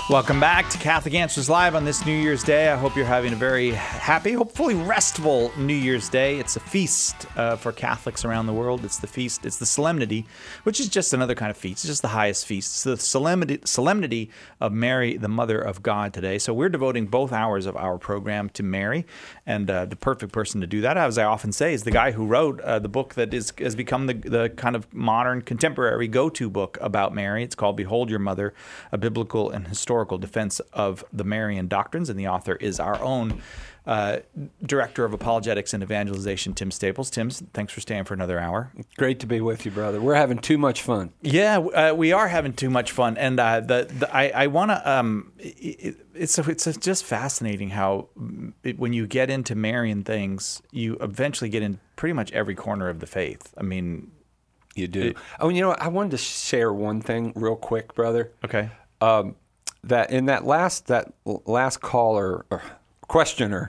Welcome back to Catholic Answers Live on this New Year's Day. I hope you're having a very happy, hopefully restful New Year's Day. It's a feast for Catholics around the world. It's the feast, it's the solemnity, which is just another kind of feast. It's just the highest feast. It's the solemnity of Mary, the Mother of God today. So we're devoting both hours of our program to Mary, and the perfect person to do that, as I often say, is the guy who wrote the book that has become the kind of modern, contemporary go-to book about Mary. It's called Behold Your Mother, a Biblical and Historical Defense of the Marian Doctrines, and the author is our own Director of Apologetics and Evangelization, Tim Staples. Tim, thanks for staying for another hour. Great to be with you, brother. We're having too much fun. Yeah, we are having too much fun, and I want to. It's just fascinating how when you get into Marian things, you eventually get in pretty much every corner of the faith. I mean, you do. I wanted to share one thing real quick, brother. Okay. That in that last caller or questioner,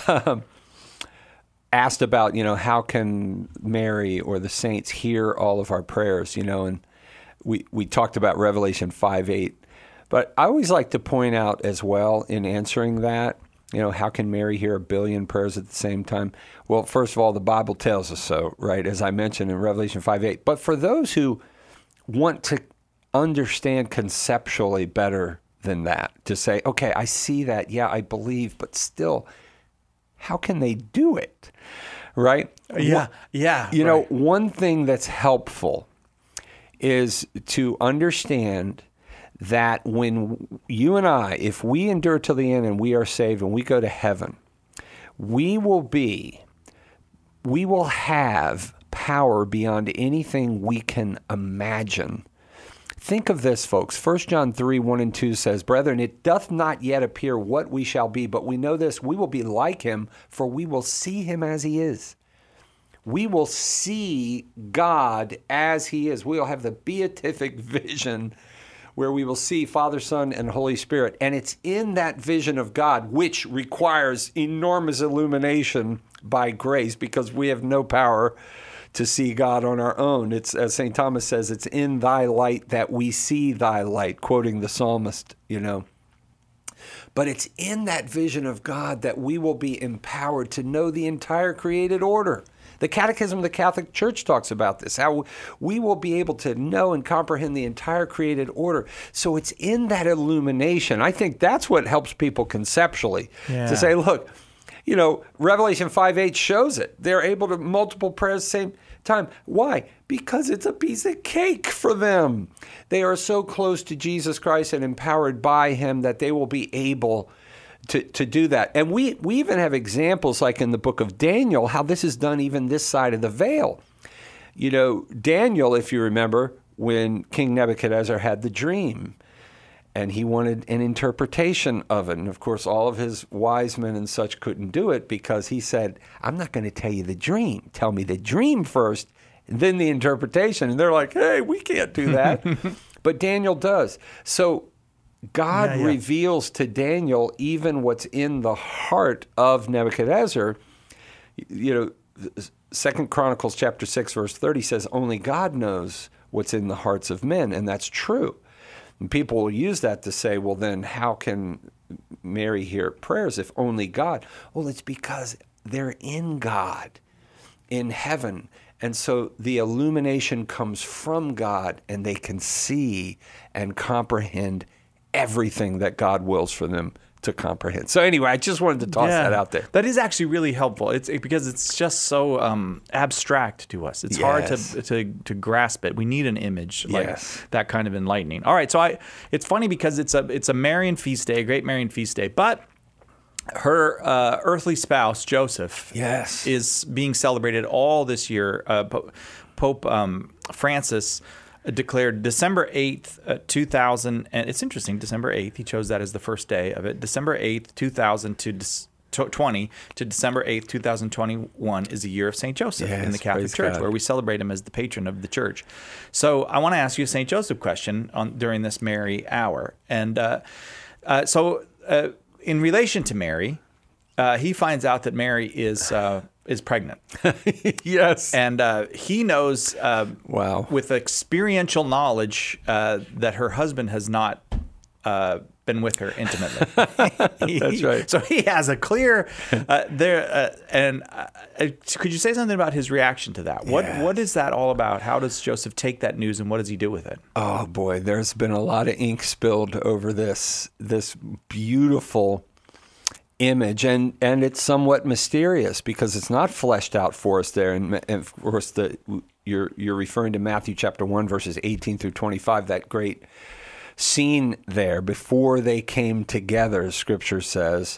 asked about how can Mary or the saints hear all of our prayers, and we talked about Revelation 5:8, but I always like to point out as well in answering that, how can Mary hear a billion prayers at the same time? Well, first of all, the Bible tells us so, right? As I mentioned in Revelation 5:8. But for those who want to understand conceptually better than that, to say, okay, I see that, yeah, I believe, but still, how can they do it, right? Yeah. One thing that's helpful is to understand that when you and I, if we endure till the end and we are saved and we go to heaven, we will have power beyond anything we can imagine. Think of this, folks. 1 John 3:1-2 says, Brethren, it doth not yet appear what we shall be, but we know this, we will be like him, for we will see him as he is. We will see God as he is. We will have the beatific vision where we will see Father, Son, and Holy Spirit. And it's in that vision of God, which requires enormous illumination by grace, because we have no power to see God on our own. It's, as St. Thomas says, it's in thy light that we see thy light, quoting the psalmist, But it's in that vision of God that we will be empowered to know the entire created order. The Catechism of the Catholic Church talks about this, how we will be able to know and comprehend the entire created order. So it's in that illumination. I think that's what helps people conceptually, to say, look, Revelation 5:8 shows it. They're able to multiple prayers at the same time. Why? Because it's a piece of cake for them. They are so close to Jesus Christ and empowered by him that they will be able to do that. And we even have examples, like in the book of Daniel, how this is done even this side of the veil. Daniel, if you remember, when King Nebuchadnezzar had the dream, and he wanted an interpretation of it. And of course, all of his wise men and such couldn't do it, because he said, I'm not going to tell you the dream. Tell me the dream first, and then the interpretation. And they're like, hey, we can't do that. But Daniel does. So God reveals to Daniel even what's in the heart of Nebuchadnezzar. 2 Chronicles chapter 6, verse 30 says, only God knows what's in the hearts of men. And that's true. And people will use that to say, well, then how can Mary hear prayers if only God? Well, it's because they're in God, in heaven. And so the illumination comes from God, and they can see and comprehend everything that God wills for them to comprehend. So anyway, I just wanted to toss that out there. That is actually really helpful. It's because it's just so abstract to us. It's hard to grasp it. We need an image like that kind of enlightening. All right, so it's funny because it's a Marian feast day, a great Marian feast day, but her earthly spouse Joseph is being celebrated all this year. Pope Francis declared December 8th, 2000, and it's interesting, December 8th, he chose that as the first day of it. December 8th, 2020 to December 8th, 2021 is a year of St. Joseph in the Catholic Church, where we celebrate him as the patron of the Church. So I want to ask you a St. Joseph question during this Mary hour. And in relation to Mary, he finds out that Mary is pregnant. Yes. And he knows with experiential knowledge that her husband has not been with her intimately. That's right. So he has a clear could you say something about his reaction to that? What is that all about? How does Joseph take that news, and what does he do with it? Oh boy, there's been a lot of ink spilled over this beautiful image, and it's somewhat mysterious because it's not fleshed out for us there. And of course, you're referring to Matthew chapter 1, verses 18 through 25, that great scene there before they came together. Scripture says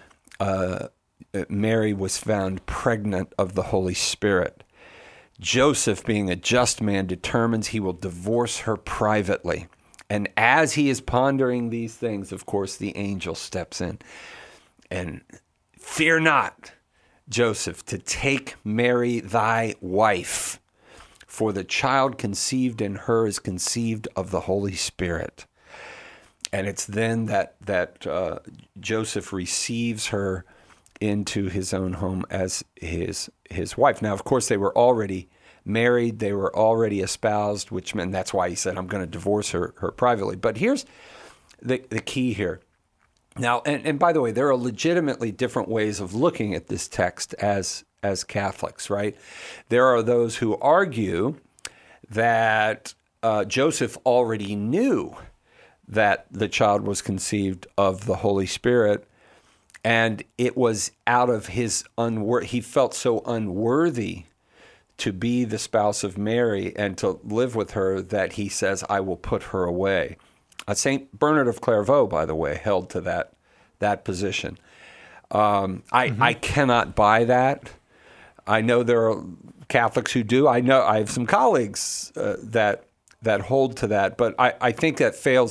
Mary was found pregnant of the Holy Spirit. Joseph, being a just man, determines he will divorce her privately. And as he is pondering these things, of course, the angel steps in. And fear not, Joseph, to take Mary thy wife, for the child conceived in her is conceived of the Holy Spirit. And it's then that Joseph receives her into his own home as his wife. Now, of course, they were already married. They were already espoused, which meant that's why he said, I'm going to divorce her privately. But here's the key here. Now, and by the way, there are legitimately different ways of looking at this text as Catholics, right? There are those who argue that Joseph already knew that the child was conceived of the Holy Spirit, and it was out of his he felt so unworthy to be the spouse of Mary and to live with her that he says, I will put her away. St. Bernard of Clairvaux, by the way, held to that position. I cannot buy that. I know there are Catholics who do. I know I have some colleagues that hold to that, but I think that fails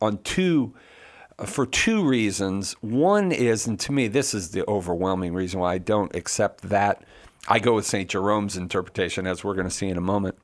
for two reasons. One is, and to me, this is the overwhelming reason why I don't accept that. I go with St. Jerome's interpretation, as we're going to see in a moment.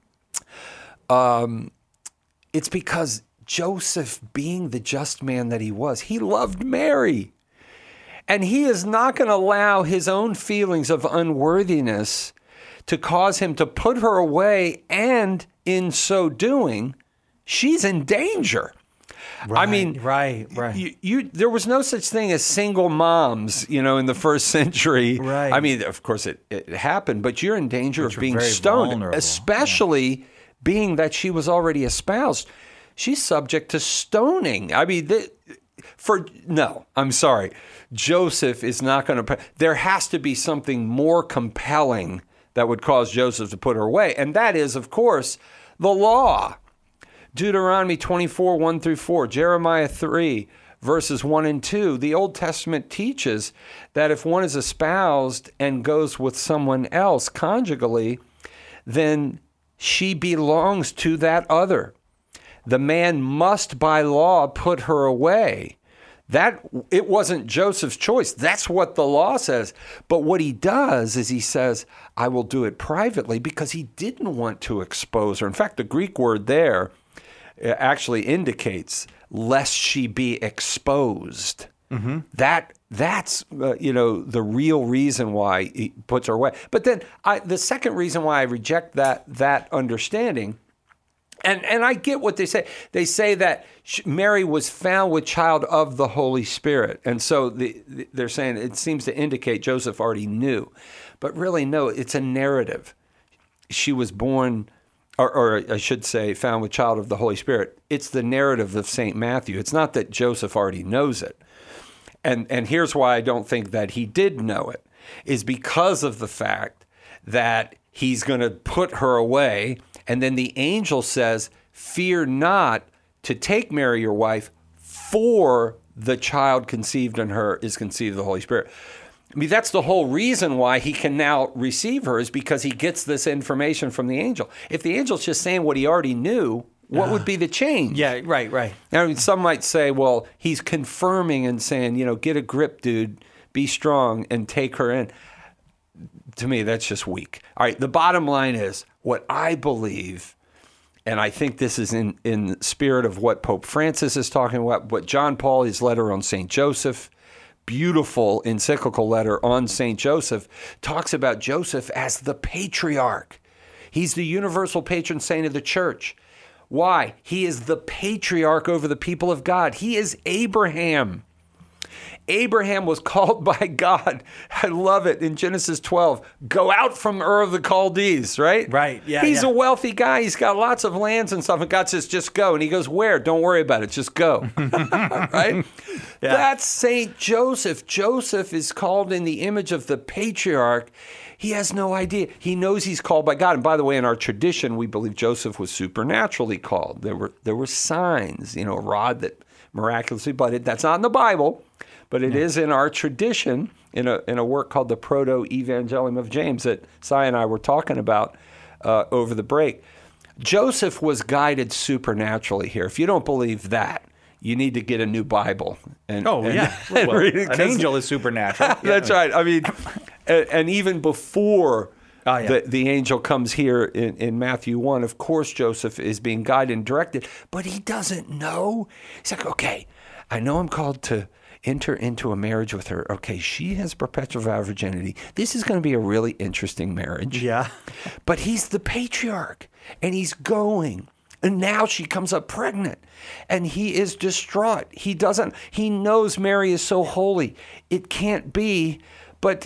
It's because Joseph, being the just man that he was, he loved Mary. And he is not going to allow his own feelings of unworthiness to cause him to put her away. And in so doing, she's in danger. Right, I mean, right. There was no such thing as single moms, in the first century. Right. I mean, of course it happened, but you're in danger of being stoned, vulnerable. Especially being that she was already espoused. She's subject to stoning. I mean, I'm sorry. Joseph is not going to. There has to be something more compelling that would cause Joseph to put her away, and that is, of course, the law. Deuteronomy 24, 1 through 4, Jeremiah 3, verses 1 and 2. The Old Testament teaches that if one is espoused and goes with someone else conjugally, then she belongs to that other. The man must, by law, put her away. It wasn't Joseph's choice. That's what the law says. But what he does is he says, I will do it privately, because he didn't want to expose her. In fact, the Greek word there actually indicates lest she be exposed. Mm-hmm. That's the real reason why he puts her away. But then the second reason why I reject that understanding, and I get what they say. They say that Mary was found with child of the Holy Spirit. And so they're saying it seems to indicate Joseph already knew. But really, no, it's a narrative. She was born, or I should say, found with child of the Holy Spirit. It's the narrative of St. Matthew. It's not that Joseph already knows it. And here's why I don't think that he did know it, is because of the fact that he's going to put her away. And then the angel says, fear not to take Mary, your wife, for the child conceived in her is conceived of the Holy Spirit. I mean, that's the whole reason why he can now receive her, is because he gets this information from the angel. If the angel's just saying what he already knew, what would be the change? Yeah, right. I mean, some might say, well, he's confirming and saying, get a grip, dude, be strong, and take her in. To me, that's just weak. All right, the bottom line is, what I believe, and I think this is in the spirit of what Pope Francis is talking about, what John Paul, his letter on St. Joseph, beautiful encyclical letter on St. Joseph, talks about Joseph as the patriarch. He's the universal patron saint of the church. Why? He is the patriarch over the people of God. He is Abraham. Abraham was called by God. I love it in Genesis 12. Go out from Ur of the Chaldees, right? Right, yeah. He's a wealthy guy. He's got lots of lands and stuff. And God says, just go. And he goes, where? Don't worry about it. Just go. Right? Yeah. That's St. Joseph. Joseph is called in the image of the patriarch. He has no idea. He knows he's called by God. And by the way, in our tradition, we believe Joseph was supernaturally called. There were signs, a rod that miraculously budded. That's not in the Bible. But it is in our tradition, in a work called the Proto-Evangelium of James that Si and I were talking about over the break. Joseph was guided supernaturally here. If you don't believe that, you need to get a new Bible. An angel is supernatural. That's right. I mean, and even before the angel comes here in Matthew 1, of course Joseph is being guided and directed, but he doesn't know. He's like, okay, I know I'm called to enter into a marriage with her. Okay, she has perpetual vow of virginity. This is going to be a really interesting marriage. Yeah. But he's the patriarch, and he's going. And now she comes up pregnant, and he is distraught. He knows Mary is so holy. It can't be, but,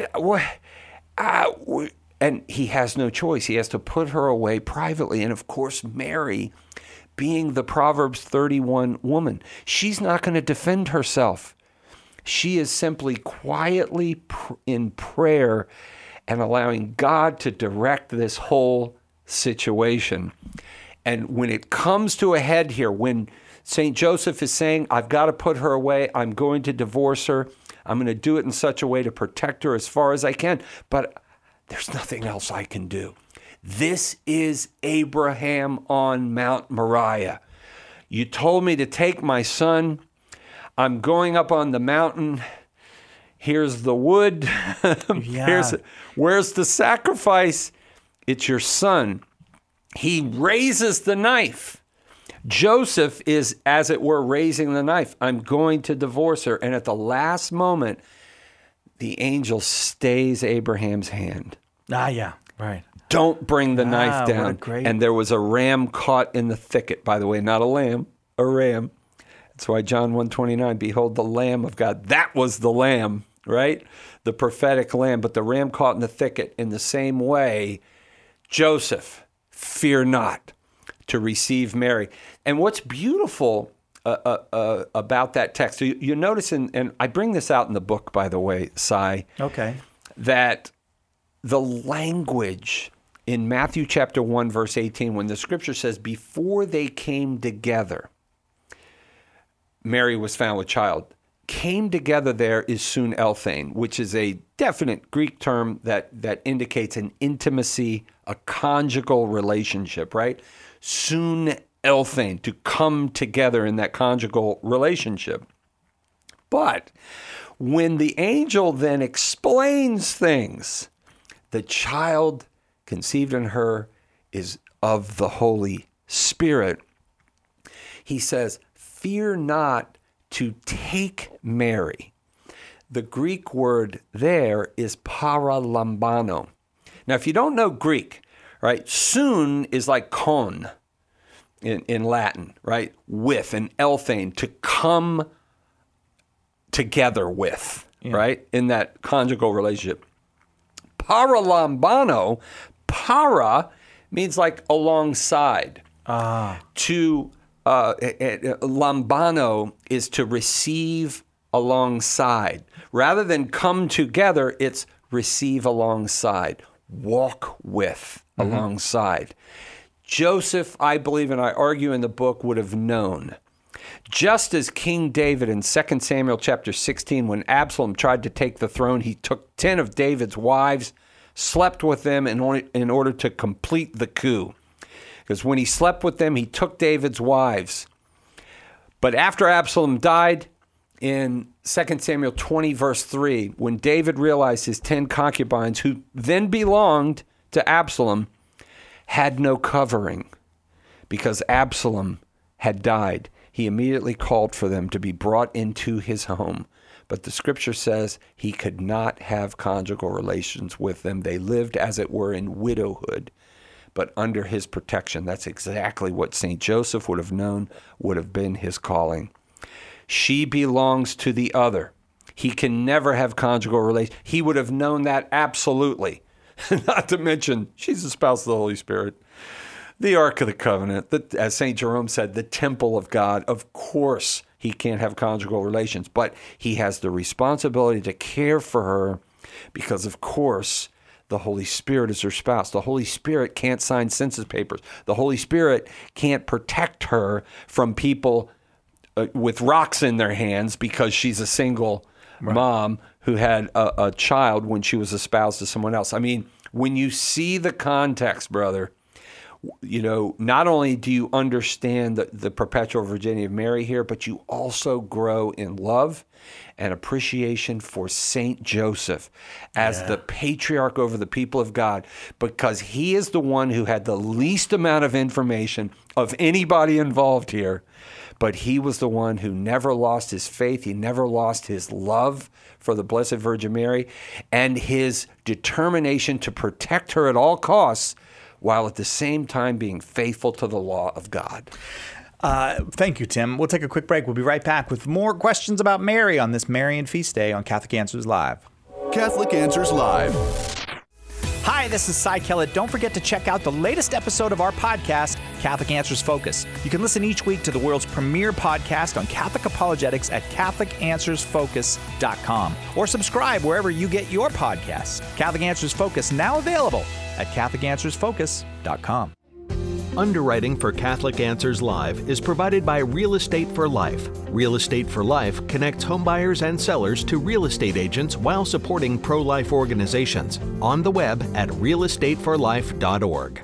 and he has no choice. He has to put her away privately. And of course, Mary, being the Proverbs 31 woman, she's not going to defend herself. She is simply quietly in prayer and allowing God to direct this whole situation. And when it comes to a head here, when St. Joseph is saying, I've got to put her away, I'm going to divorce her, I'm going to do it in such a way to protect her as far as I can, but there's nothing else I can do. This is Abraham on Mount Moriah. You told me to take my son. I'm going up on the mountain. Here's the wood. Where's the sacrifice? It's your son. He raises the knife. Joseph is, as it were, raising the knife. I'm going to divorce her. And at the last moment, the angel stays Abraham's hand. Right. Don't bring the knife down. And there was a ram caught in the thicket. By the way, not a lamb, a ram. That's why John 1:29, behold the Lamb of God. That was the lamb, right? The prophetic lamb. But the ram caught in the thicket. In the same way, Joseph, fear not to receive Mary. And what's beautiful about that text, so you notice, and I bring this out in the book, by the way, Si, that the language in Matthew chapter 1, verse 18, when the scripture says, before they came together, Mary was found with child. Came together there is sun elthein, which is a definite Greek term that indicates an intimacy, a conjugal relationship, right? Sun elthein, to come together in that conjugal relationship. But when the angel then explains things, the child conceived in her is of the Holy Spirit. He says, fear not to take Mary. The Greek word there is paralambano. Now, if you don't know Greek, right, sun is like kon in Latin, right, with, and elthein, to come together with, right, in that conjugal relationship. Paralambano, para means like alongside. Lambano is to receive alongside. Rather than come together, it's receive alongside, walk with alongside. Joseph, I believe, and I argue in the book, would have known. Just as King David in 2 Samuel chapter 16, when Absalom tried to take the throne, he took 10 of David's wives, slept with them in order to complete the coup. Because when he slept with them, he took David's wives. But after Absalom died, in 2 Samuel 20, verse 3, when David realized his 10 concubines, who then belonged to Absalom, had no covering because Absalom had died, he immediately called for them to be brought into his home. But the scripture says he could not have conjugal relations with them. They lived, as it were, in widowhood. but under his protection. That's exactly what St. Joseph would have known would have been his calling. She belongs to the other. He can never have conjugal relations. He would have known that absolutely. Not to mention, she's the spouse of the Holy Spirit. The Ark of the Covenant, as St. Jerome said, the temple of God. Of course, he can't have conjugal relations, but he has the responsibility to care for her because, of course, the Holy Spirit is her spouse. The Holy Spirit can't sign census papers. The Holy Spirit can't protect her from people with rocks in their hands because she's a single mom who had a child when she was espoused to someone else. I mean, when you see the context, brother, you know, not only do you understand the perpetual virginity of Mary here, but you also grow in love and appreciation for Saint Joseph as the patriarch over the people of God, because he is the one who had the least amount of information of anybody involved here. But he was the one who never lost his faith. He never lost his love for the Blessed Virgin Mary and his determination to protect her at all costs, while at the same time being faithful to the law of God. Thank you, Tim. We'll take a quick break. We'll be right back with more questions about Mary on this Marian Feast Day on Catholic Answers Live. Catholic Answers Live. Hi, this is Cy Kellett. Don't forget to check out the latest episode of our podcast, Catholic Answers Focus. You can listen each week to the world's premier podcast on Catholic apologetics at CatholicAnswersFocus.com or subscribe wherever you get your podcasts. Catholic Answers Focus, now available at CatholicAnswersFocus.com. Underwriting for Catholic Answers Live is provided by Real Estate for Life. Real Estate for Life connects homebuyers and sellers to real estate agents while supporting pro-life organizations. On the web at realestateforlife.org.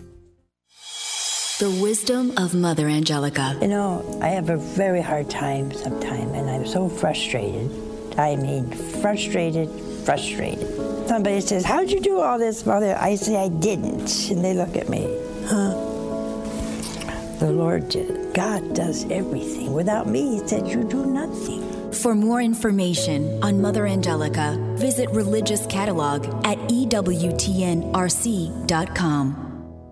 The wisdom of Mother Angelica. You know, I have a very hard time sometimes, and I'm so frustrated. I mean, frustrated. Somebody says, how'd you do all this, Mother? I say, I didn't. And they look at me, The Lord did it. God does everything. Without me, he said, you do nothing. For more information on Mother Angelica, visit Religious Catalog at EWTNRC.com.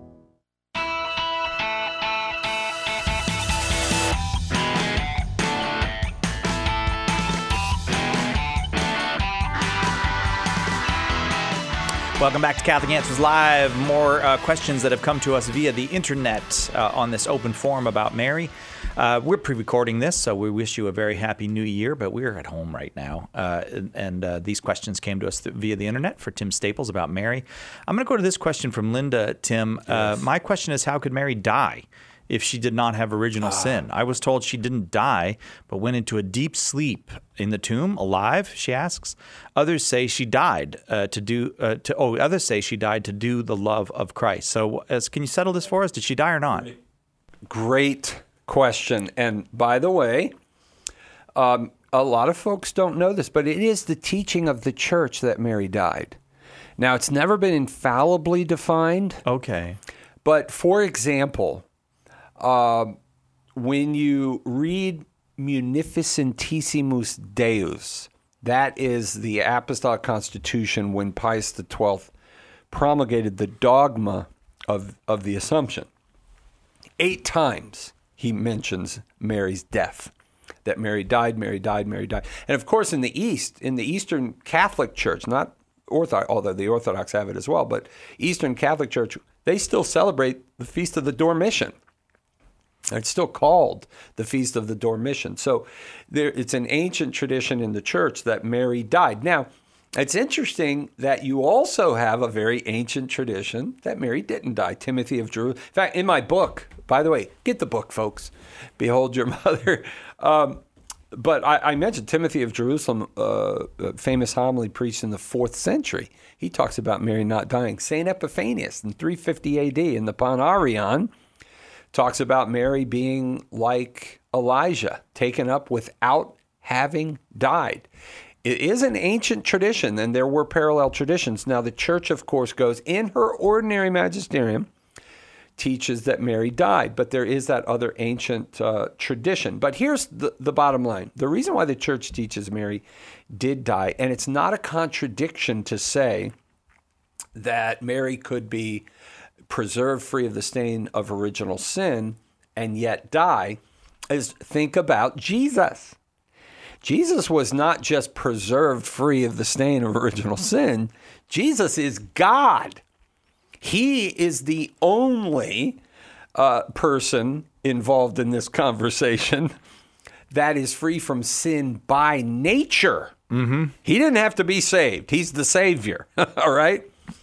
Welcome back to Catholic Answers Live. More questions that have come to us via the internet on this open forum about Mary. We're pre-recording this, so we wish you a very happy new year, but we're at home right now. And these questions came to us via the internet for Tim Staples about Mary. I'm going to go to this question from Linda, Tim. Yes. My question is, how could Mary die if she did not have original sin? I was told she didn't die, but went into a deep sleep in the tomb, alive, she asks. Others say she died others say she died to do the love of Christ. So can you settle this for us? Did she die or not? Great question. And by the way, a lot of folks don't know this, but it is the teaching of the church that Mary died. Now, it's never been infallibly defined. Okay. But for example, when you read Munificentissimus Deus, that is the Apostolic Constitution when Pius XII promulgated the dogma of the Assumption. 8 times he mentions Mary's death, that Mary died. And of course, in the East, in the Eastern Catholic Church, not Orthodox, although the Orthodox have it as well, but Eastern Catholic Church, they still celebrate the Feast of the Dormition. It's still called the Feast of the Dormition. So it's an ancient tradition in the church that Mary died. Now, it's interesting that you also have a very ancient tradition that Mary didn't die. Timothy of Jerusalem. In fact, in my book, by the way, get the book, folks. Behold Your Mother. But I mentioned Timothy of Jerusalem, a famous homily preached in the 4th century. He talks about Mary not dying. St. Epiphanius in 350 AD in the Panarion talks about Mary being like Elijah, taken up without having died. It is an ancient tradition, and there were parallel traditions. Now, the church, of course, goes in her ordinary magisterium, teaches that Mary died, but there is that other ancient tradition. But here's the bottom line. The reason why the church teaches Mary did die, and it's not a contradiction to say that Mary could be preserved free of the stain of original sin and yet die, is think about Jesus. Jesus was not just preserved free of the stain of original sin. Jesus is God. He is the only person involved in this conversation that is free from sin by nature. Mm-hmm. He didn't have to be saved. He's the Savior. All right?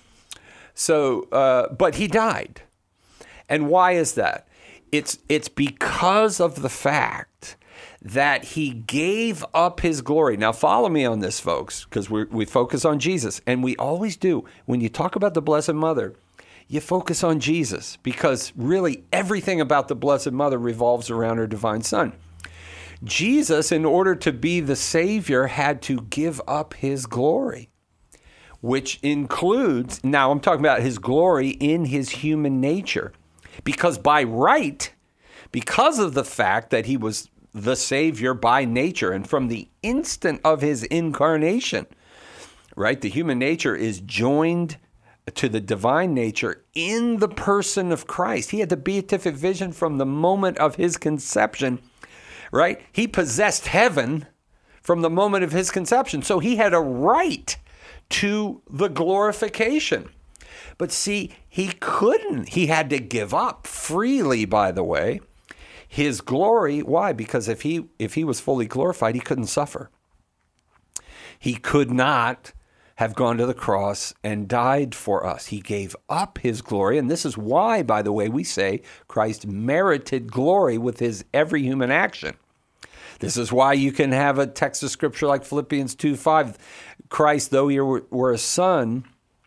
So, but he died. And why is that? It's because of the fact that he gave up his glory. Now, follow me on this, folks, because we focus on Jesus. And we always do. When you talk about the Blessed Mother, you focus on Jesus, because really everything about the Blessed Mother revolves around her divine Son. Jesus, in order to be the Savior, had to give up his glory, which includes, now I'm talking about his glory in his human nature, because by right, because of the fact that he was the Savior by nature, and from the instant of his incarnation, right, the human nature is joined to the divine nature in the person of Christ. He had the beatific vision from the moment of his conception, right? He possessed heaven from the moment of his conception. So he had a right to the glorification. But see, he couldn't. He had to give up freely, by the way, his glory. Why? Because if he was fully glorified, he couldn't suffer. He could not have gone to the cross and died for us. He gave up his glory. And this is why, by the way, we say Christ merited glory with his every human action. This is why you can have a text of scripture like Philippians 2:5. Christ, though he were a son,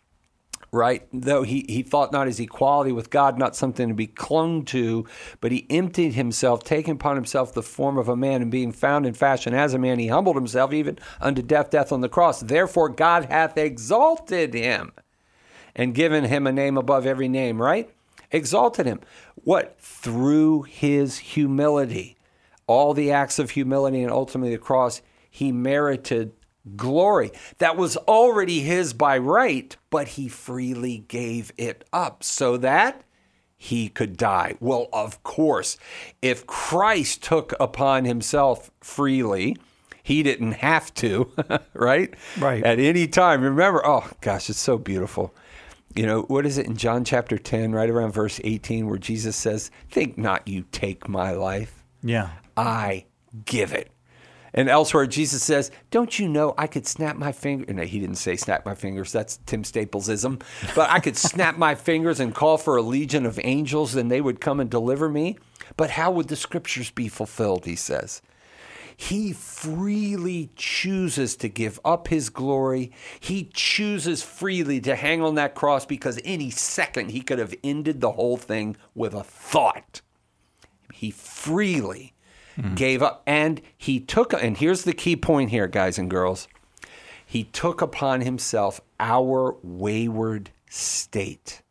right, though he thought not his equality with God, not something to be clung to, but he emptied himself, taking upon himself the form of a man, and being found in fashion as a man, he humbled himself even unto death on the cross. Therefore God hath exalted him and given him a name above every name, right? Exalted him. What? Through his humility. All the acts of humility and ultimately the cross, he merited glory that was already his by right, but he freely gave it up so that he could die. Well, of course, if Christ took upon himself freely, he didn't have to, right? Right. At any time. Remember, oh gosh, it's so beautiful. You know, what is it in John chapter 10, right around verse 18, where Jesus says, "Think not you take my life. Yeah. I give it." And elsewhere, Jesus says, "Don't you know I could snap my finger?" No, he didn't say snap my fingers. That's Tim Staplesism. But I could snap my fingers and call for a legion of angels and they would come and deliver me. But how would the scriptures be fulfilled, he says. He freely chooses to give up his glory. He chooses freely to hang on that cross because any second he could have ended the whole thing with a thought. He freely gave up, and he took, and here's the key point here, guys and girls. He took upon himself our wayward state.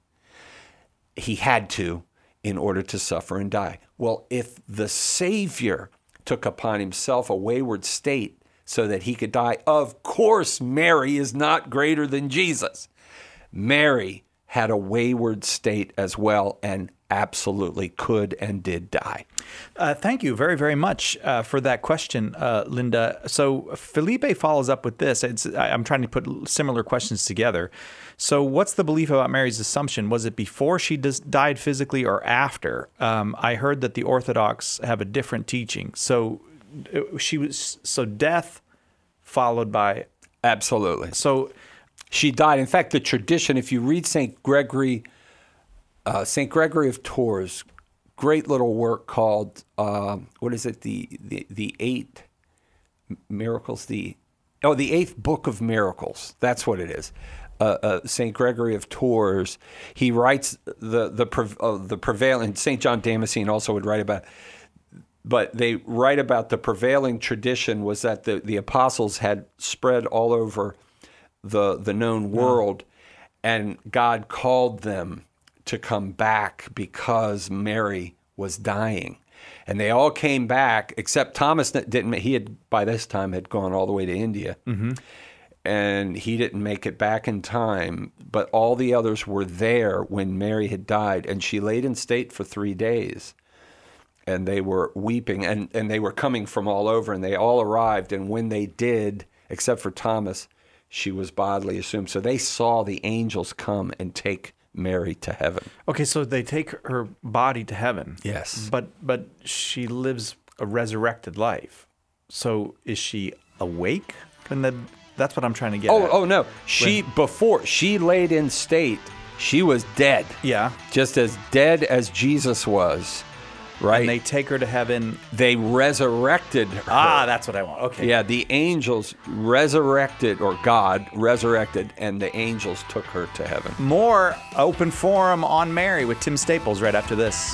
He had to in order to suffer and die. Well, if the Savior took upon himself a wayward state so that he could die, of course Mary is not greater than Jesus. Mary had a wayward state as well, and absolutely could and did die. Thank you very, very much for that question, Linda. So Felipe follows up with this. I'm trying to put similar questions together. So what's the belief about Mary's Assumption? Was it before she died physically or after? I heard that the Orthodox have a different teaching. So death followed by... Absolutely. So she died. In fact, the tradition, if you read St. Gregory of Tours, great little work called, what is it, the Eight Miracles, the Eighth Book of Miracles. That's what it is. St. Gregory of Tours, he writes the prevailing, St. John Damascene also would write about, but they write about the prevailing tradition was that the apostles had spread all over the known world, and God called them to come back because Mary was dying. And they all came back, except Thomas didn't. He had, by this time, had gone all the way to India. Mm-hmm. and he didn't make it back in time, but all the others were there when Mary had died, and she laid in state for 3 days. And they were weeping, and they were coming from all over, and they all arrived. And when they did, except for Thomas, she was bodily assumed. So they saw the angels come and take Mary to heaven. Okay, so they take her body to heaven. Yes. But she lives a resurrected life. So is she awake? That's what I'm trying to get at. Oh no. Before she laid in state, she was dead. Yeah. Just as dead as Jesus was. Right. And they take her to heaven. They resurrected her. That's what I want. Okay. Yeah, the angels resurrected, or God resurrected, and the angels took her to heaven. More Open Forum on Mary with Tim Staples right after this.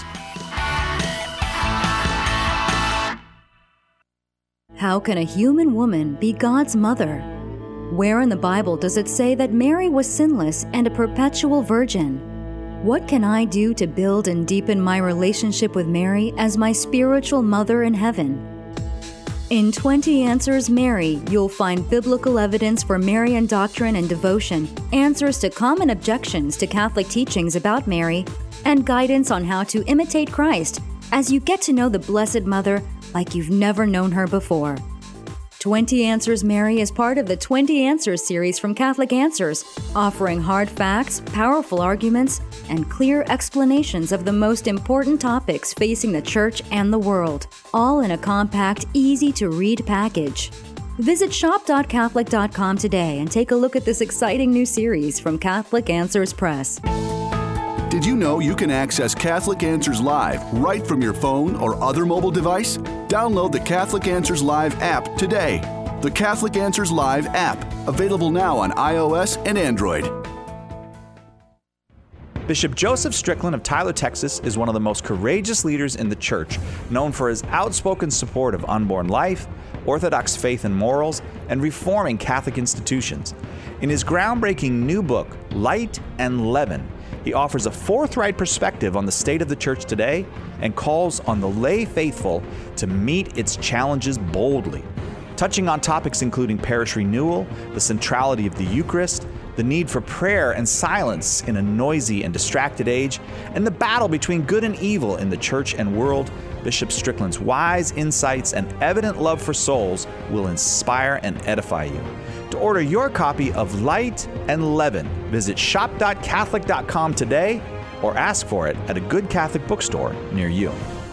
How can a human woman be God's mother? Where in the Bible does it say that Mary was sinless and a perpetual virgin? What can I do to build and deepen my relationship with Mary as my spiritual mother in heaven? In 20 Answers Mary, you'll find biblical evidence for Marian doctrine and devotion, answers to common objections to Catholic teachings about Mary, and guidance on how to imitate Christ as you get to know the Blessed Mother like you've never known her before. 20 Answers Mary is part of the 20 Answers series from Catholic Answers, offering hard facts, powerful arguments, and clear explanations of the most important topics facing the Church and the world, all in a compact, easy-to-read package. Visit shop.catholic.com today and take a look at this exciting new series from Catholic Answers Press. Did you know you can access Catholic Answers Live right from your phone or other mobile device? Download the Catholic Answers Live app today. The Catholic Answers Live app, available now on iOS and Android. Bishop Joseph Strickland of Tyler, Texas, is one of the most courageous leaders in the Church, known for his outspoken support of unborn life, Orthodox faith and morals, and reforming Catholic institutions. In his groundbreaking new book, Light and Leaven, he offers a forthright perspective on the state of the Church today and calls on the lay faithful to meet its challenges boldly, touching on topics including parish renewal, the centrality of the Eucharist, the need for prayer and silence in a noisy and distracted age, and the battle between good and evil in the Church and world. Bishop Strickland's wise insights and evident love for souls will inspire and edify you. To order your copy of Light and Leaven, visit shop.catholic.com today or ask for it at a good Catholic bookstore near you.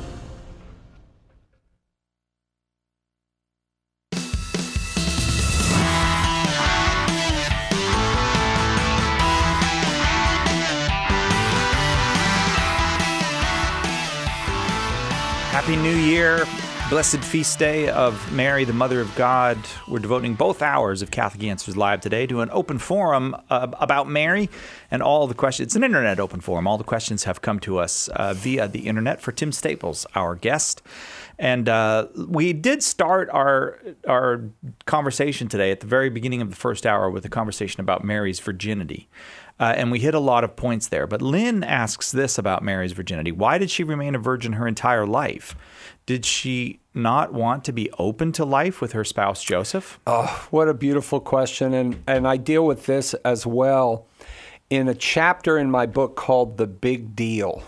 Happy New Year. Blessed feast day of Mary, the Mother of God. We're devoting both hours of Catholic Answers Live today to an open forum about Mary and all the questions. It's an internet open forum. All the questions have come to us via the internet for Tim Staples, our guest. And we did start our conversation today at the very beginning of the first hour with a conversation about Mary's virginity. And we hit a lot of points there. But Lynn asks this about Mary's virginity. Why did she remain a virgin her entire life? Did she not want to be open to life with her spouse, Joseph? Oh, what a beautiful question. And I deal with this as well in a chapter in my book called The Big Deal.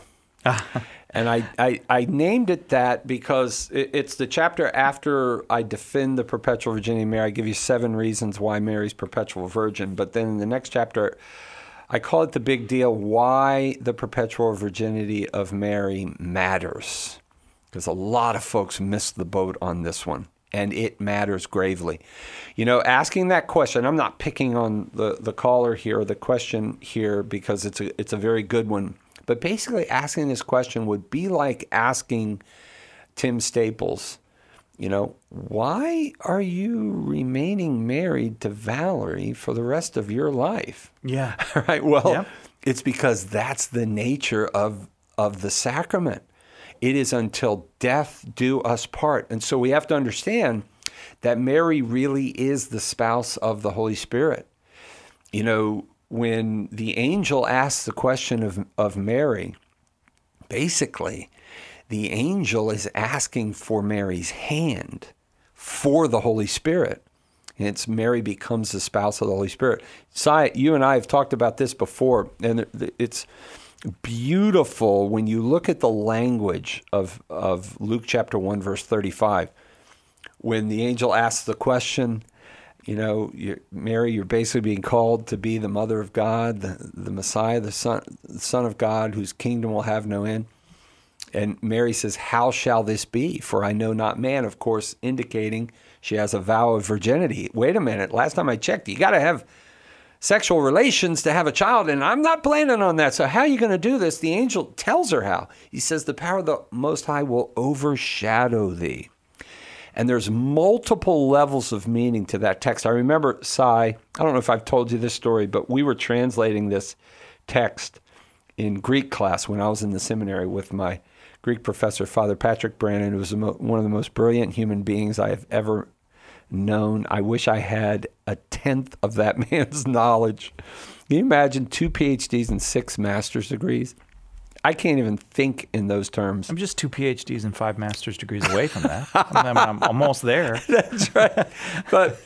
And I named it that because it's the chapter after I defend the perpetual virginity of Mary. I give you 7 reasons why Mary's perpetual virgin. But then in the next chapter, I call it The Big Deal, why the perpetual virginity of Mary matters. Because a lot of folks missed the boat on this one, and it matters gravely. You know, asking that question, I'm not picking on the caller here, the question here, because it's a very good one. But basically asking this question would be like asking Tim Staples, you know, why are you remaining married to Valerie for the rest of your life? Yeah. Right. Well, It's because that's the nature of the sacrament. It is until death do us part. And so we have to understand that Mary really is the spouse of the Holy Spirit. You know, when the angel asks the question of Mary, basically, the angel is asking for Mary's hand for the Holy Spirit. It's Mary becomes the spouse of the Holy Spirit. Si, you and I have talked about this before, and it's beautiful when you look at the language of Luke chapter 1, verse 35. When the angel asks the question, Mary, you're basically being called to be the mother of God, the Messiah, the Son of God, whose kingdom will have no end. And Mary says, how shall this be? For I know not man, of course, indicating she has a vow of virginity. Wait a minute. Last time I checked, you got to have sexual relations to have a child, and I'm not planning on that. So how are you going to do this? The angel tells her how. He says, the power of the Most High will overshadow thee. And there's multiple levels of meaning to that text. I remember, Si, I don't know if I've told you this story, but we were translating this text in Greek class when I was in the seminary with my Greek professor, Father Patrick Brannon, who was one of the most brilliant human beings I have ever known. I wish I had a tenth of that man's knowledge. Can you imagine 2 PhDs and 6 master's degrees? I can't even think in those terms. I'm just 2 PhDs and 5 master's degrees away from that. I'm almost there. That's right. But,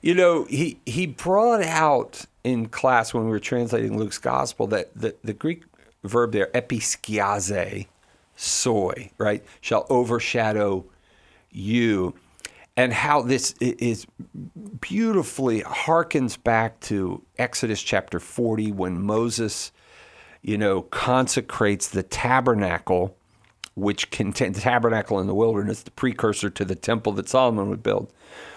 he brought out in class when we were translating Luke's gospel that the Greek verb there, episkiaze, soy, right, shall overshadow you. And how this is beautifully harkens back to Exodus chapter 40 when Moses, consecrates the tabernacle, which contains the tabernacle in the wilderness, the precursor to the temple that Solomon would build.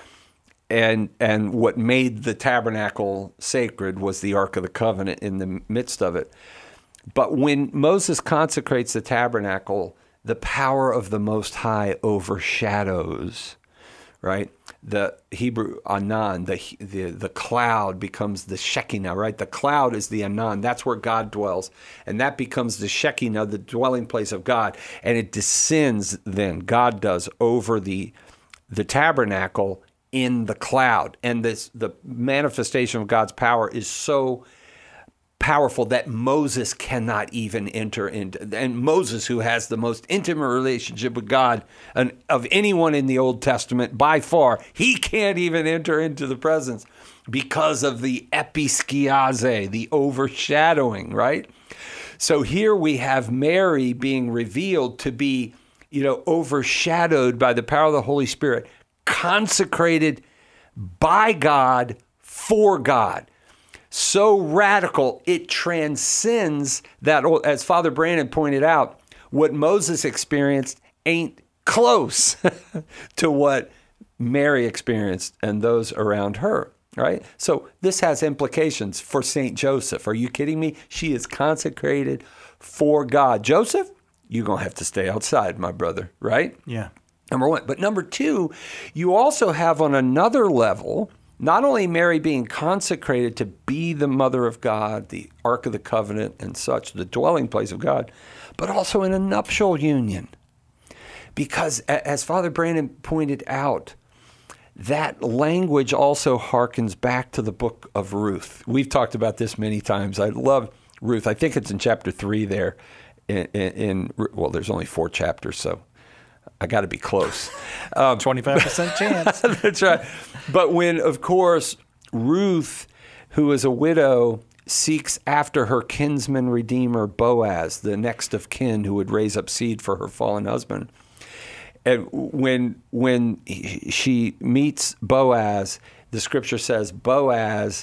And what made the tabernacle sacred was the Ark of the Covenant in the midst of it. But when Moses consecrates the tabernacle, the power of the Most High overshadows, right? The Hebrew Anan, the cloud becomes the Shekinah, right? The cloud is the Anan. That's where God dwells. And that becomes the Shekinah, the dwelling place of God. And it descends then, God does, over the tabernacle in the cloud. And the manifestation of God's power is so powerful that Moses cannot even enter into. And Moses, who has the most intimate relationship with God of anyone in the Old Testament by far, he can't even enter into the presence because of the episkiaze, the overshadowing, right? So here we have Mary being revealed to be, overshadowed by the power of the Holy Spirit, consecrated by God for God. So radical, it transcends that, as Father Brandon pointed out, what Moses experienced ain't close to what Mary experienced and those around her, right? So this has implications for St. Joseph. Are you kidding me? She is consecrated for God. Joseph, you're going to have to stay outside, my brother, right? Yeah. Number one. But number two, you also have on another level, not only Mary being consecrated to be the mother of God, the Ark of the Covenant and such, the dwelling place of God, but also in a nuptial union. Because as Father Brandon pointed out, that language also harkens back to the book of Ruth. We've talked about this many times. I love Ruth. I think it's in chapter 3 there. Well, there's only 4 chapters, so I got to be close. 25% chance. That's right. But when, of course, Ruth, who is a widow, seeks after her kinsman redeemer Boaz, the next of kin who would raise up seed for her fallen husband. And when she meets Boaz, the scripture says Boaz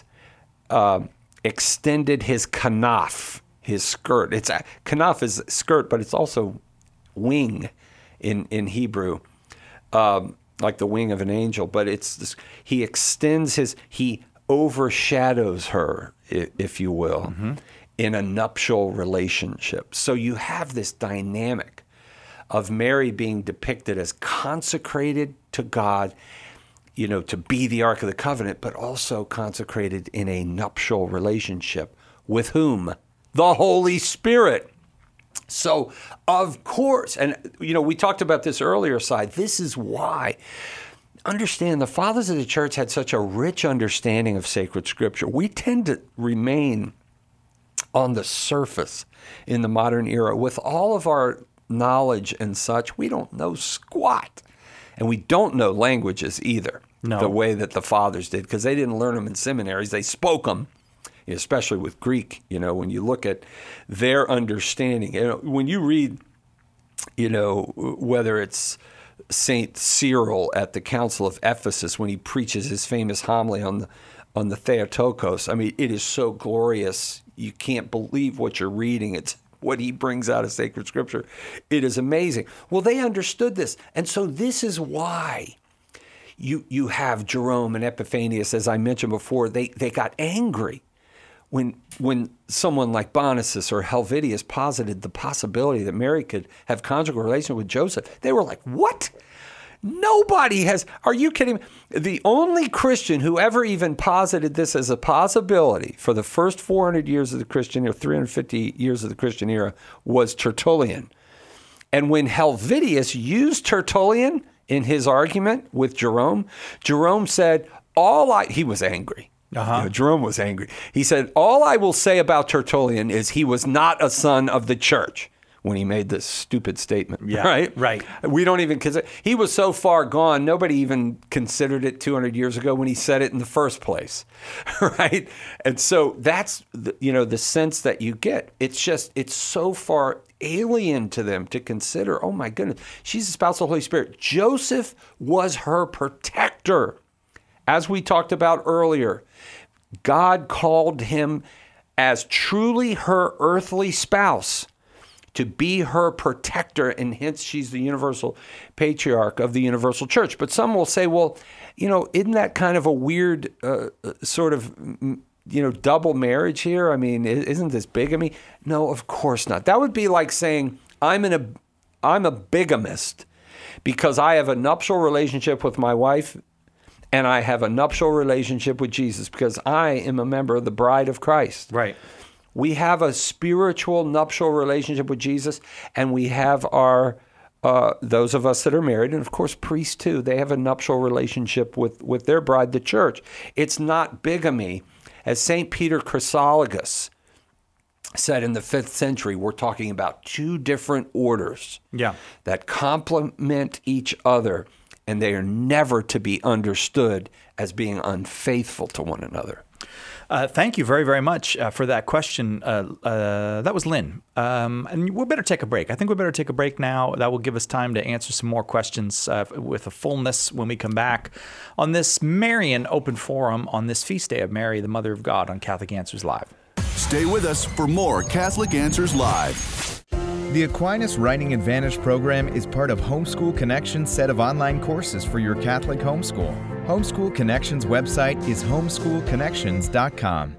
extended his kanaf, his skirt. Kanaf is skirt, but it's also wing in Hebrew, like the wing of an angel. But he extends he overshadows her, if you will, in a nuptial relationship. So you have this dynamic of Mary being depicted as consecrated to God, to be the Ark of the Covenant, but also consecrated in a nuptial relationship with whom? The Holy Spirit. So, of course, and we talked about this earlier, side. This is why. Understand, the fathers of the church had such a rich understanding of sacred scripture. We tend to remain on the surface in the modern era. With all of our knowledge and such, we don't know squat And we don't know languages either, the way that the fathers did, because they didn't learn them in seminaries. They spoke them, especially with Greek. When you look at their understanding, when you read, whether it's Saint Cyril at the Council of Ephesus when he preaches his famous homily on the Theotokos, I mean, it is so glorious. You can't believe what you're reading. It's what he brings out of sacred scripture. It is amazing. Well, they understood this. And so this is why you have Jerome and Epiphanius, as I mentioned before, they got angry when someone like Bonosus or Helvidius posited the possibility that Mary could have conjugal relation with Joseph. They were like, what? Nobody has. Are you kidding me? The only Christian who ever even posited this as a possibility for the first 400 years of the Christian era, 350 years of the Christian era, was Tertullian. And when Helvidius used Tertullian in his argument with Jerome, Jerome said, he was angry. Jerome was angry. He said, all I will say about Tertullian is he was not a son of the church when he made this stupid statement. Yeah, right. We don't even consider. He was so far gone, nobody even considered it 200 years ago when he said it in the first place, right? And so that's, the sense that you get. It's so far alien to them to consider, oh my goodness, she's the spouse of the Holy Spirit. Joseph was her protector. As we talked about earlier, God called him as truly her earthly spouse to be her protector, and hence she's the universal patriarch of the universal church. But some will say, well, isn't that kind of a weird sort of, double marriage here? I mean, isn't this bigamy? No, of course not. That would be like saying, I'm a bigamist because I have a nuptial relationship with my wife and I have a nuptial relationship with Jesus because I am a member of the bride of Christ. Right. We have a spiritual nuptial relationship with Jesus, and we have our those of us that are married, and of course priests too, they have a nuptial relationship with their bride, the church. It's not bigamy. As St. Peter Chrysologus said in the 5th century, we're talking about two different orders that complement each other, and they are never to be understood as being unfaithful to one another. Thank you very, very much for that question. That was Lynn. And we better take a break. I think we better take a break now. That will give us time to answer some more questions with a fullness when we come back on this Marian Open Forum on this feast day of Mary, the Mother of God, on Catholic Answers Live. Stay with us for more Catholic Answers Live. The Aquinas Writing Advantage program is part of Homeschool Connections' set of online courses for your Catholic homeschool. Homeschool Connections' website is homeschoolconnections.com.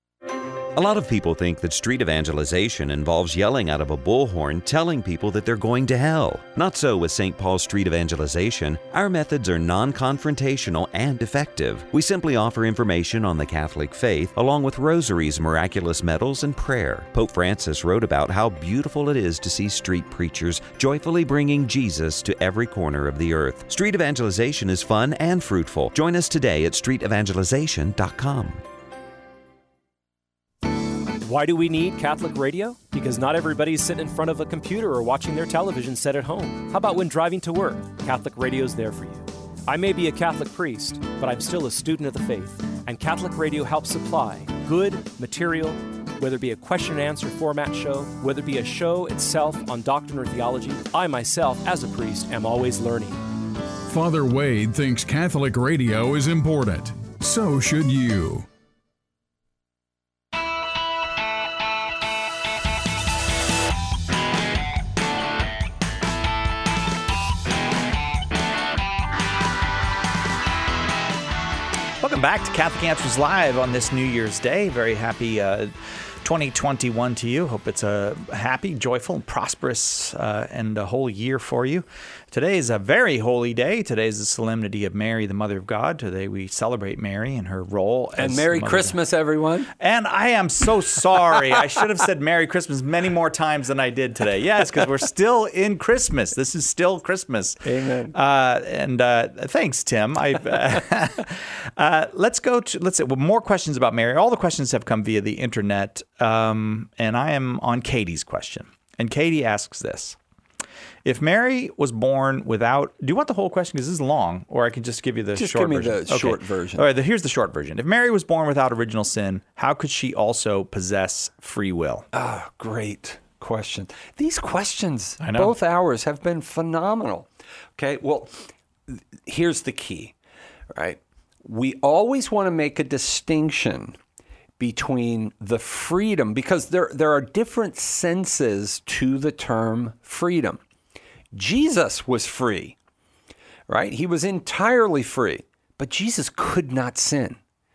A lot of people think that street evangelization involves yelling out of a bullhorn telling people that they're going to hell. Not so with St. Paul's Street Evangelization. Our methods are non-confrontational and effective. We simply offer information on the Catholic faith along with rosaries, miraculous medals, and prayer. Pope Francis wrote about how beautiful it is to see street preachers joyfully bringing Jesus to every corner of the earth. Street evangelization is fun and fruitful. Join us today at streetevangelization.com. Why do we need Catholic radio? Because not everybody's sitting in front of a computer or watching their television set at home. How about when driving to work? Catholic radio's there for you. I may be a Catholic priest, but I'm still a student of the faith, and Catholic radio helps supply good material, whether it be a question and answer format show, whether it be a show itself on doctrine or theology. I myself, as a priest, am always learning. Father Wade thinks Catholic radio is important. So should you. Welcome back to Catholic Answers Live on this New Year's Day. Very happy 2021 to you. Hope it's a happy, joyful, and prosperous and a whole year for you. Today is a very holy day. Today is the Solemnity of Mary, the Mother of God. Today we celebrate Mary and her role as And Merry Christmas, everyone. And I am so sorry. I should have said Merry Christmas many more times than I did today. Yes, because we're still in Christmas. This is still Christmas. Amen. Thanks, Tim. Let's see. Well, more questions about Mary. All the questions have come via the internet, and I am on Katie's question. And Katie asks this. If Mary was born without, do you want the whole question? Because this is long, or I can just give you the short version. Just give me the short version. All right, here's the short version. If Mary was born without original sin, how could she also possess free will? Ah, great question. These questions, both hours, have been phenomenal. Okay, well, here's the key, right? We always want to make a distinction between the freedom, because there are different senses to the term freedom. Jesus was free, right? He was entirely free, but Jesus could not sin.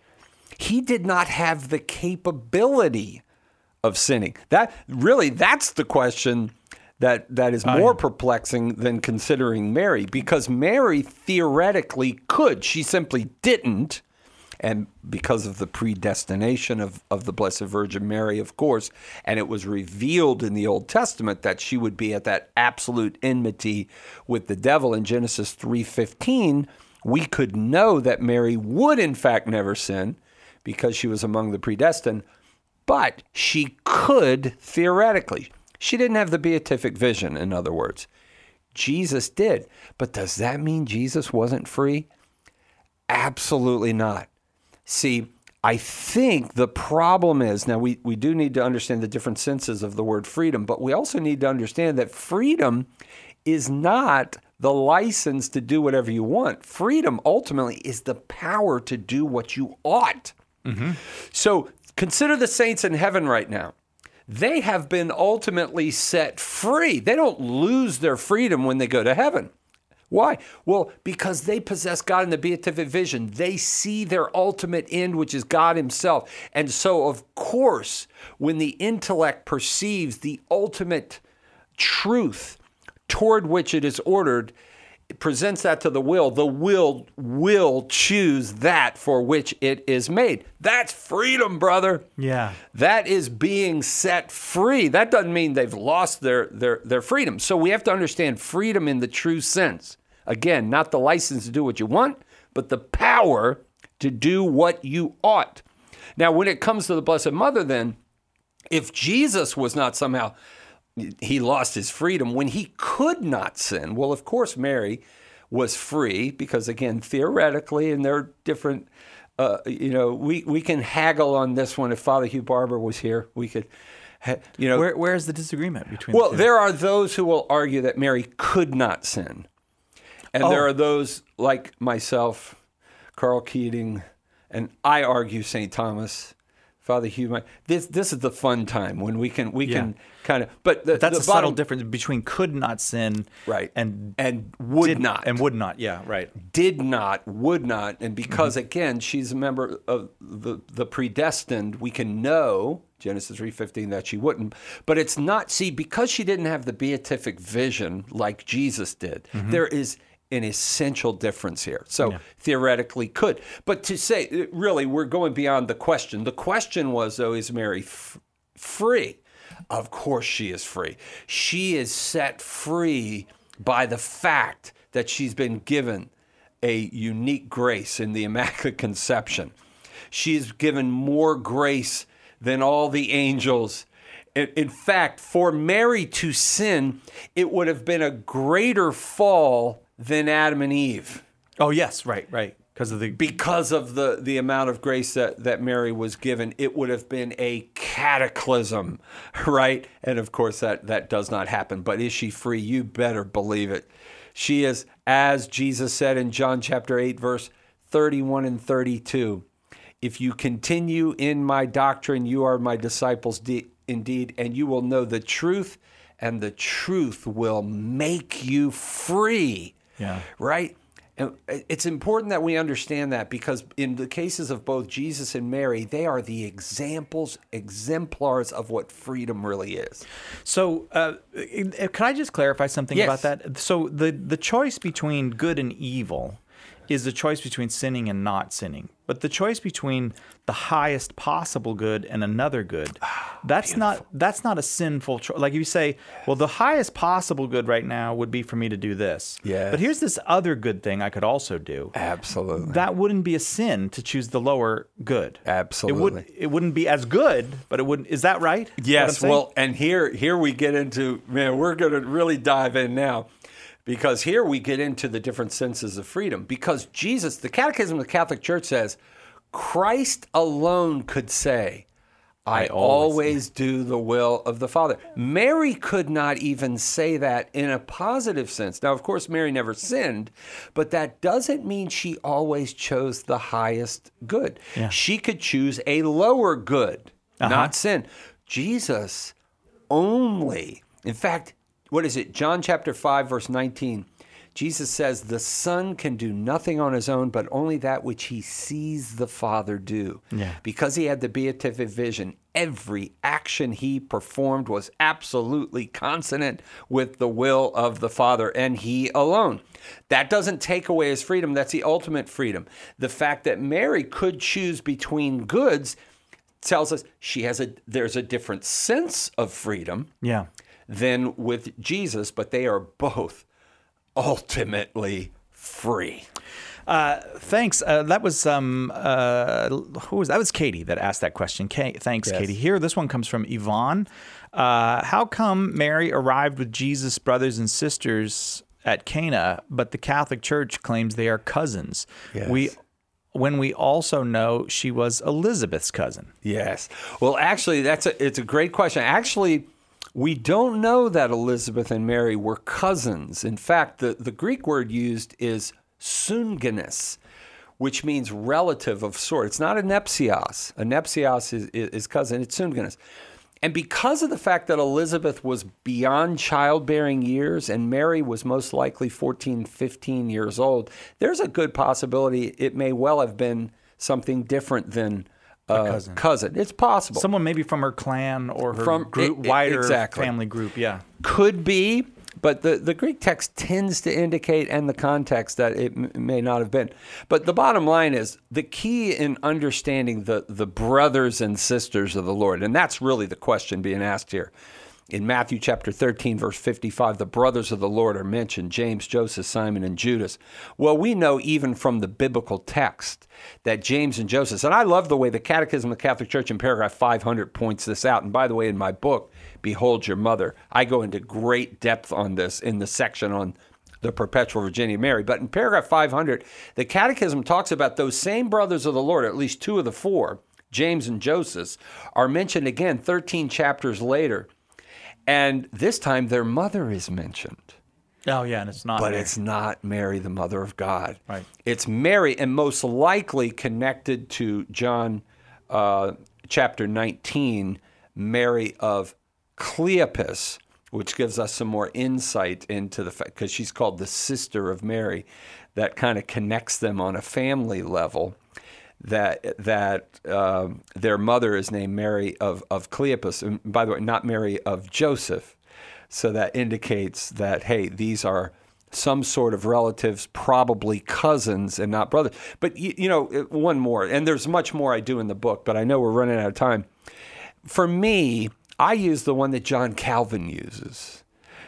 He did not have the capability of sinning. That's the question that is more perplexing than considering Mary, because Mary theoretically could. She simply didn't. And because of the predestination of the Blessed Virgin Mary, of course, and it was revealed in the Old Testament that she would be at that absolute enmity with the devil in Genesis 3:15, we could know that Mary would in fact never sin because she was among the predestined, but she could theoretically. She didn't have the beatific vision, in other words. Jesus did. But does that mean Jesus wasn't free? Absolutely not. See, I think the problem is, now we do need to understand the different senses of the word freedom, but we also need to understand that freedom is not the license to do whatever you want. Freedom ultimately is the power to do what you ought. Mm-hmm. So consider the saints in heaven right now. They have been ultimately set free. They don't lose their freedom when they go to heaven. Why? Well, because they possess God in the beatific vision. They see their ultimate end, which is God himself. And so, of course, when the intellect perceives the ultimate truth toward which it is ordered, it presents that to the will will choose that for which it is made. That's freedom, brother. Yeah. That is being set free. That doesn't mean they've lost their freedom. So we have to understand freedom in the true sense. Again, not the license to do what you want, but the power to do what you ought. Now, when it comes to the Blessed Mother, then, if Jesus was not somehow, he lost his freedom when he could not sin. Well, of course, Mary was free because, again, theoretically, and there are different, we can haggle on this one. If Father Hugh Barber was here, we could, Where's the disagreement between the two? there are those who will argue that Mary could not sin. And there are those like myself, Carl Keating, and I argue St. Thomas, Father Hugh. This is the fun time when we can kind of. But that's a subtle difference between could not sin, right, and would not, and would not. Yeah, right. Did not, would not, and because again she's a member of the predestined, we can know Genesis 3:15 that she wouldn't. But it's not. See, because she didn't have the beatific vision like Jesus did, there is an essential difference here. So theoretically could. But to say, really, we're going beyond the question. The question was, though, is Mary free? Of course she is free. She is set free by the fact that she's been given a unique grace in the Immaculate Conception. She's given more grace than all the angels. In fact, for Mary to sin, it would have been a greater fall than Adam and Eve. Oh, yes, right. Because of the amount of grace that Mary was given, it would have been a cataclysm, right? And of course, that does not happen. But is she free? You better believe it. She is, as Jesus said in John chapter 8, verse 31 and 32, if you continue in my doctrine, you are my disciples indeed, and you will know the truth, and the truth will make you free. Yeah. Right? And it's important that we understand that, because in the cases of both Jesus and Mary, they are the exemplars of what freedom really is. So can I just clarify something about that? So the choice between good and evil is the choice between sinning and not sinning. But the choice between the highest possible good and another good, that's not a sinful choice. Like if you say, well, the highest possible good right now would be for me to do this. Yes. But here's this other good thing I could also do. Absolutely. That wouldn't be a sin to choose the lower good. Absolutely. It wouldn't be as good, but it wouldn't. Is that right? Yes. Well, and here we get into, man, we're going to really dive in now. Because here we get into the different senses of freedom. Because Jesus, the Catechism of the Catholic Church says, Christ alone could say, I always do the will of the Father. Mary could not even say that in a positive sense. Now, of course, Mary never sinned, but that doesn't mean she always chose the highest good. Yeah. She could choose a lower good, not sin. Jesus only, in fact, what is it? John chapter 5, verse 19. Jesus says, the Son can do nothing on his own, but only that which he sees the Father do. Yeah. Because he had the beatific vision, every action he performed was absolutely consonant with the will of the Father, and he alone. That doesn't take away his freedom. That's the ultimate freedom. The fact that Mary could choose between goods tells us there's a different sense of freedom. Yeah. Than with Jesus, but they are both ultimately free. Thanks. That was who was that? Was Katie that asked that question. Thanks, yes. Katie. Here, this one comes from Yvonne. How come Mary arrived with Jesus' brothers and sisters at Cana, but the Catholic Church claims they are cousins? Yes. When we also know she was Elizabeth's cousin. Yes. Well, actually, it's a great question. Actually, we don't know that Elizabeth and Mary were cousins. In fact, the Greek word used is sungenes, which means relative of sort. It's not a nepsios. A nepsios is cousin. It's sungenes. And because of the fact that Elizabeth was beyond childbearing years and Mary was most likely 14, 15 years old, there's a good possibility it may well have been something different than cousin. It's possible. Someone maybe from her clan or her wider family group. Yeah. Could be, but the Greek text tends to indicate, and the context, that it may not have been. But the bottom line is, the key in understanding the brothers and sisters of the Lord, and that's really the question being asked here. In Matthew chapter 13, verse 55, the brothers of the Lord are mentioned, James, Joseph, Simon, and Judas. Well, we know even from the biblical text that James and Joseph, and I love the way the Catechism of the Catholic Church in paragraph 500 points this out. And by the way, in my book, Behold Your Mother, I go into great depth on this in the section on the perpetual virginity of Mary. But in paragraph 500, the Catechism talks about those same brothers of the Lord, at least two of the four, James and Joseph, are mentioned again 13 chapters later. And this time their mother is mentioned. Oh, yeah, and it's not But Mary. It's not Mary, the mother of God. Right. It's Mary, and most likely connected to John chapter 19, Mary of Cleopas, which gives us some more insight into the fact, because she's called the sister of Mary, that kind of connects them on a family level. That their mother is named Mary of Cleopas, and by the way, not Mary of Joseph. So that indicates that, hey, these are some sort of relatives, probably cousins and not brothers. But, you know, one more, and there's much more I do in the book, but I know we're running out of time. For me, I use the one that John Calvin uses.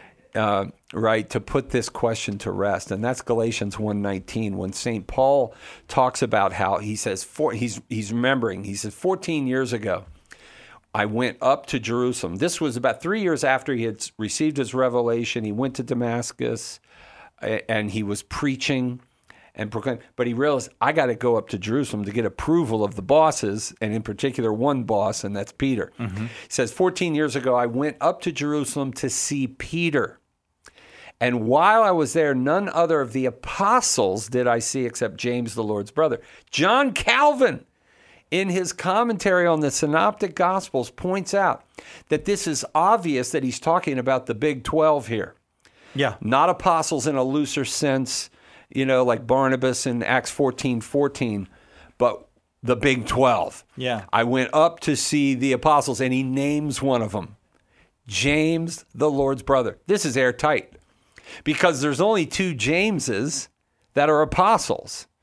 Right, to put this question to rest, and that's Galatians 1:19, when St. Paul talks about how he says, he's remembering, he says, 14 years ago, I went up to Jerusalem. This was about 3 years after he had received his revelation. He went to Damascus, and he was preaching and proclaiming, but he realized, I got to go up to Jerusalem to get approval of the bosses, and in particular one boss, and that's Peter. Mm-hmm. He says, 14 years ago, I went up to Jerusalem to see Peter. And while I was there, none other of the apostles did I see except James, the Lord's brother. John Calvin, in his commentary on the Synoptic Gospels, points out that this is obvious that he's talking about the Big 12 here. Yeah. Not apostles in a looser sense, you know, like Barnabas in Acts 14:14, but the Big 12. Yeah. I went up to see the apostles, and he names one of them, James, the Lord's brother. This is airtight, because there's only two Jameses that are apostles.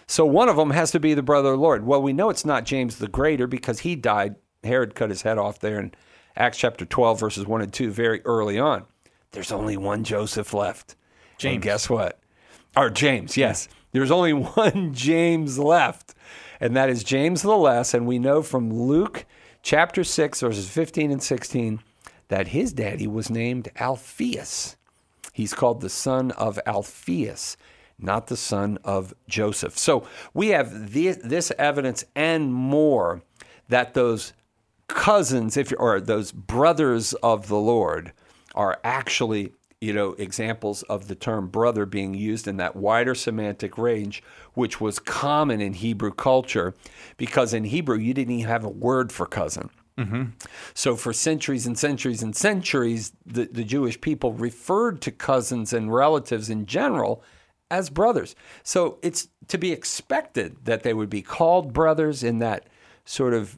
So one of them has to be the brother of the Lord. Well, we know it's not James the Greater because he died. Herod cut his head off there in Acts chapter 12, verses 1 and 2, very early on. There's only one Joseph left. James. And guess what? Or James, yes. Yeah. There's only one James left, and that is James the Less. And we know from Luke chapter 6, verses 15 and 16, that his daddy was named Alphaeus. He's called the son of Alphaeus, not the son of Joseph. So we have this evidence and more that those cousins, or those brothers of the Lord, are actually, examples of the term brother being used in that wider semantic range, which was common in Hebrew culture, because in Hebrew you didn't even have a word for cousin. Mm-hmm. So for centuries and centuries and centuries, the Jewish people referred to cousins and relatives in general as brothers. So it's to be expected that they would be called brothers in that sort of,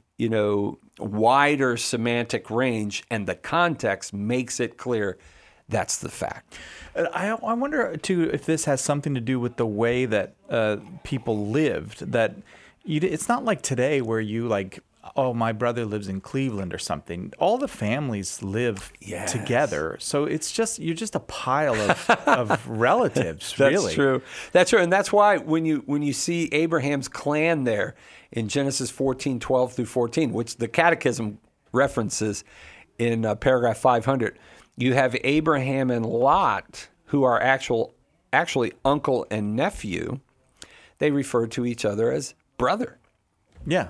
wider semantic range, and the context makes it clear that's the fact. I wonder, too, if this has something to do with the way that people lived, that it's not like today where you oh, my brother lives in Cleveland or something. All the families live together. So it's just, you're just a pile of relatives, really. That's true. And that's why when you see Abraham's clan there in Genesis 14:12 through 14, which the Catechism references in paragraph 500, you have Abraham and Lot, who are actually uncle and nephew. They refer to each other as brother. Yeah.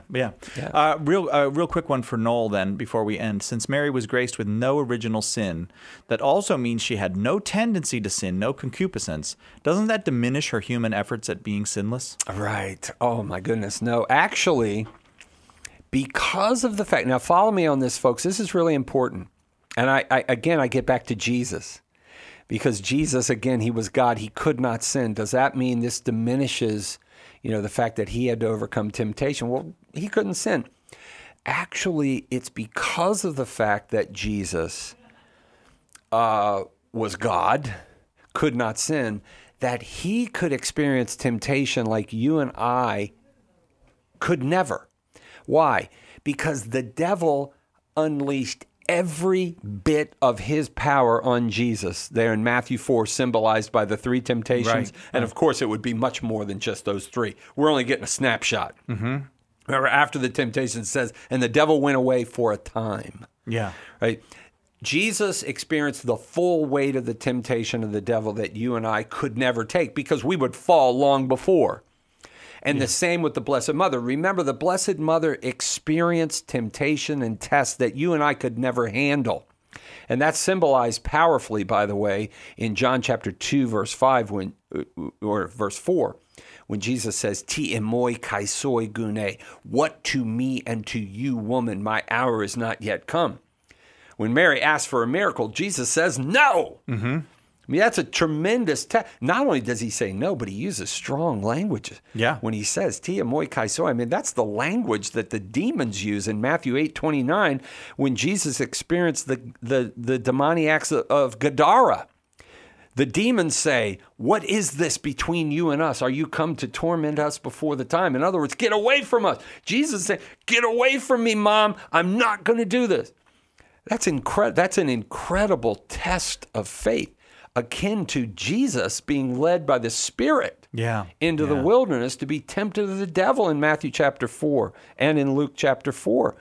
Real quick one for Noel then, before we end. Since Mary was graced with no original sin, that also means she had no tendency to sin, no concupiscence. Doesn't that diminish her human efforts at being sinless? Right. Oh, my goodness. No, actually, because of the fact, now follow me on this, folks. This is really important. And I get back to Jesus. Because Jesus, again, he was God. He could not sin. Does that mean this diminishes the fact that he had to overcome temptation? Well, he couldn't sin. Actually, it's because of the fact that Jesus was God, could not sin, that he could experience temptation like you and I could never. Why? Because the devil unleashed every bit of his power on Jesus there in Matthew 4, symbolized by the three temptations. Right. And of course, it would be much more than just those three. We're only getting a snapshot. Mm-hmm. Remember, after the temptation says, and the devil went away for a time. Yeah. Right? Jesus experienced the full weight of the temptation of the devil that you and I could never take, because we would fall long before. And the same with the Blessed Mother. Remember, the Blessed Mother experienced temptation and tests that you and I could never handle. And that's symbolized powerfully, by the way, in John chapter 2, verse 5, or verse 4, when Jesus says, Ti emoi kai soi gune, what to me and to you, woman, my hour is not yet come. When Mary asks for a miracle, Jesus says no. Mm-hmm. I mean, that's a tremendous test. Not only does he say no, but he uses strong language. Yeah. When he says, Tia moi kai soi, I mean, that's the language that the demons use in Matthew 8:29 when Jesus experienced the demoniacs of Gadara. The demons say, what is this between you and us? Are you come to torment us before the time? In other words, get away from us. Jesus said, get away from me, Mom. I'm not going to do this. That's an incredible test of faith, akin to Jesus being led by the Spirit into the wilderness to be tempted of the devil in Matthew chapter 4 and in Luke chapter 4.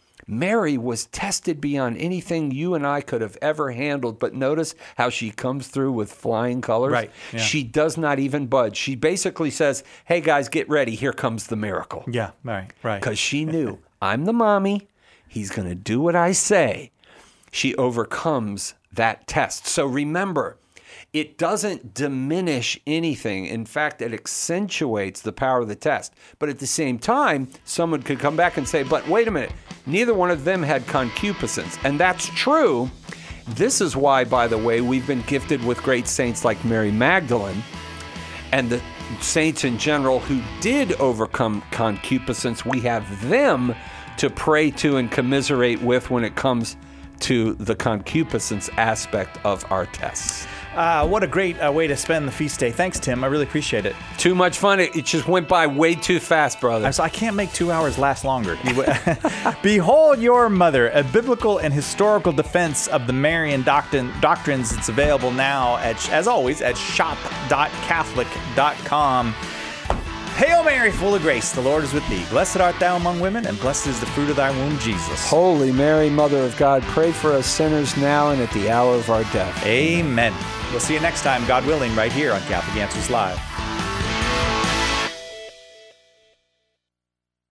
Mary was tested beyond anything you and I could have ever handled, but notice how she comes through with flying colors. Right. Yeah. She does not even budge. She basically says, hey guys, get ready. Here comes the miracle. Yeah, right. Because she knew, I'm the mommy. He's going to do what I say. She overcomes that test. So remember, it doesn't diminish anything. In fact, it accentuates the power of the test. But at the same time, someone could come back and say, but wait a minute, neither one of them had concupiscence. And that's true. This is why, by the way, we've been gifted with great saints like Mary Magdalene and the saints in general who did overcome concupiscence. We have them to pray to and commiserate with when it comes to the concupiscence aspect of our tests. What a great way to spend the feast day. Thanks, Tim. I really appreciate it. Too much fun. It just went by way too fast, brother. I can't make 2 hours last longer. Behold Your Mother, a biblical and historical defense of the Marian doctrines. It's available now, as always, at shop.catholic.com. Hail Mary, full of grace, the Lord is with thee. Blessed art thou among women, and blessed is the fruit of thy womb, Jesus. Holy Mary, Mother of God, pray for us sinners now and at the hour of our death. Amen. We'll see you next time, God willing, right here on Catholic Answers Live.